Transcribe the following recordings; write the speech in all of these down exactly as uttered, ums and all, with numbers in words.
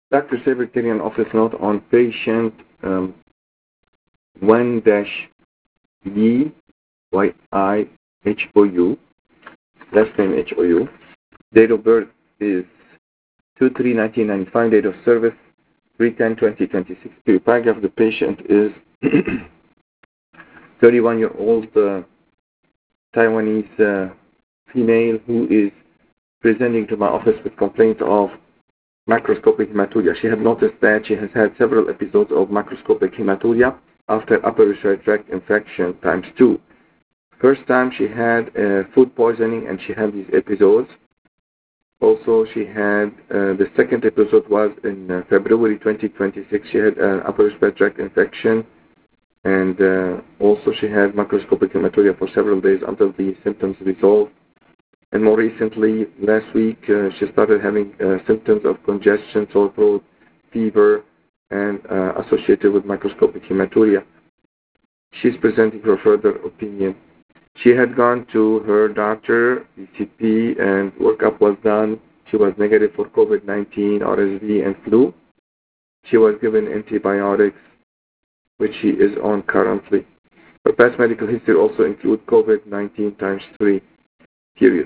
Doctor Secretarian office note on patient um, one dash Y Y I H O U, last name H O U. Date of birth is two three nineteen ninety-five, date of service three ten twenty twenty-six. The paragraph of the patient is thirty-one-year-old uh, Taiwanese uh, female who is presenting to my office with complaints of macroscopic hematuria. She had noticed that she has had several episodes of macroscopic hematuria after upper respiratory tract infection times two. First time she had uh, food poisoning and she had these episodes. Also, she had, uh, the second episode was in uh, February twenty twenty-six. She had an upper respiratory tract infection, and uh, also she had macroscopic hematuria for several days until the symptoms resolved. And more recently, last week, uh, she started having uh, symptoms of congestion, sore throat, fever, and uh, associated with macroscopic hematuria. She's presenting her further opinion. She had gone to her doctor, E C P, and workup was done. She was negative for COVID nineteen, R S V, and flu. She was given antibiotics, which she is on currently. Her past medical history also includes COVID nineteen times three, period.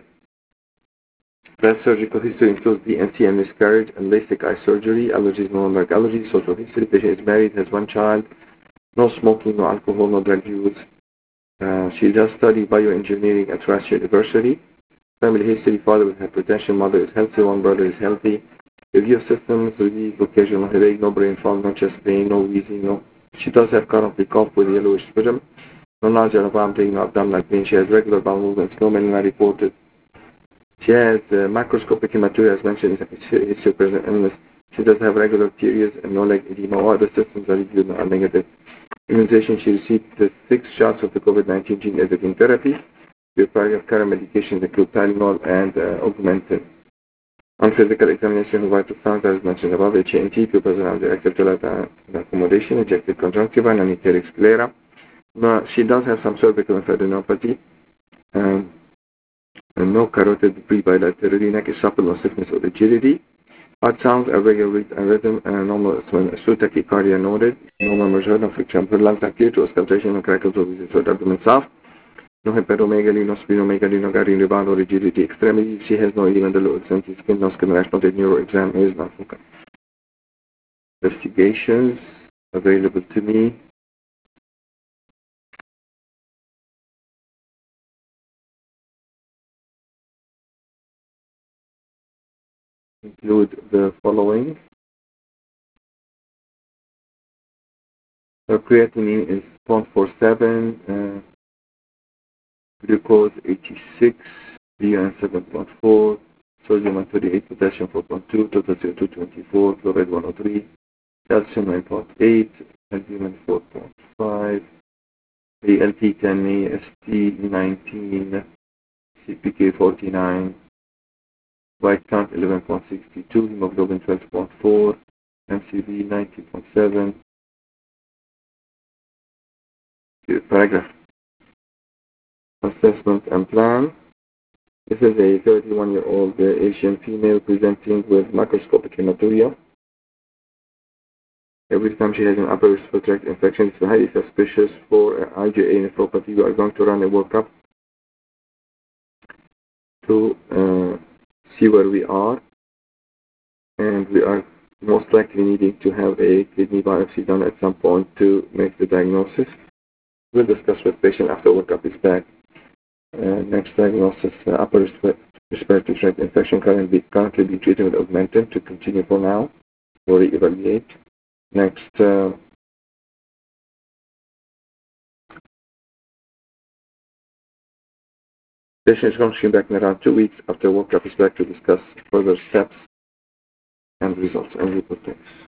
Past surgical history includes D N C and miscarriage and LASIK eye surgery, allergies, no like allergies, social history. Patient is married, has one child, no smoking, no alcohol, no drug use. Uh, she does study bioengineering at Rush University. Family history: father with hypertension, mother is healthy, one brother is healthy. Review systems: relief, occasional headache, no brain fog, no chest pain, no wheezing, no. She does have currently cough with yellowish sputum, no nausea, no vomiting, no abdominal pain. She has regular bowel movements, no melanoma reported. She has uh, macroscopic hematuria as mentioned in history of present illness. She does have regular periods and no leg edema. All other systems are reviewed and are negative. Immunization: she received the six shots of the COVID nineteen gene editing therapy. Your prior current medications include Tylenol and uh, Augmentin. On physical examination, vital signs as mentioned above: H A N T, pupils around the active accommodation, ejected conjunctiva, non-etheric sclera. No, she does have some cervical lymphadenopathy. Um, and no carotid debris bilaterally, neck is supple, no stiffness or rigidity. Heart sounds, irregular rate and rhythm, and normal slow tachycardia noted. Normal measure, no friction. Her lungs appear to auscultation, no crackles or visits, or abdomen soft. No hepatomegaly, no splenomegaly, no guardian rebound or rigidity extremities. She has no edema, low extensive skin, no skin rash, no neuro exam is not focal. Investigations available to me. Include the following. Her creatinine is zero point four seven, uh, glucose eighty-six, B U N seven point four, sodium one thirty-eight, potassium four point two, total C O two twenty-four, chloride one oh three, calcium nine point eight, albumin four point five, A L T ten, A S T nineteen, C P K forty-nine, white count eleven point six two, hemoglobin twelve point four, M C V ninety point seven. Paragraph. Assessment and plan. This is a thirty-one-year-old uh, Asian female presenting with macroscopic hematuria. Every time she has an upper respiratory tract infection, it's highly suspicious for uh, I G A nephropathy. We are going to run a workup to uh, see where we are, and we are most likely needing to have a kidney biopsy done at some point to make the diagnosis. We'll discuss with patient after workup is back. Uh, next diagnosis, uh, upper respiratory tract infection currently, currently being treated with Augmentin to continue for now or re-evaluate. Next, uh, patient is going to be back in around two weeks after workup is back to discuss further steps and results and report things.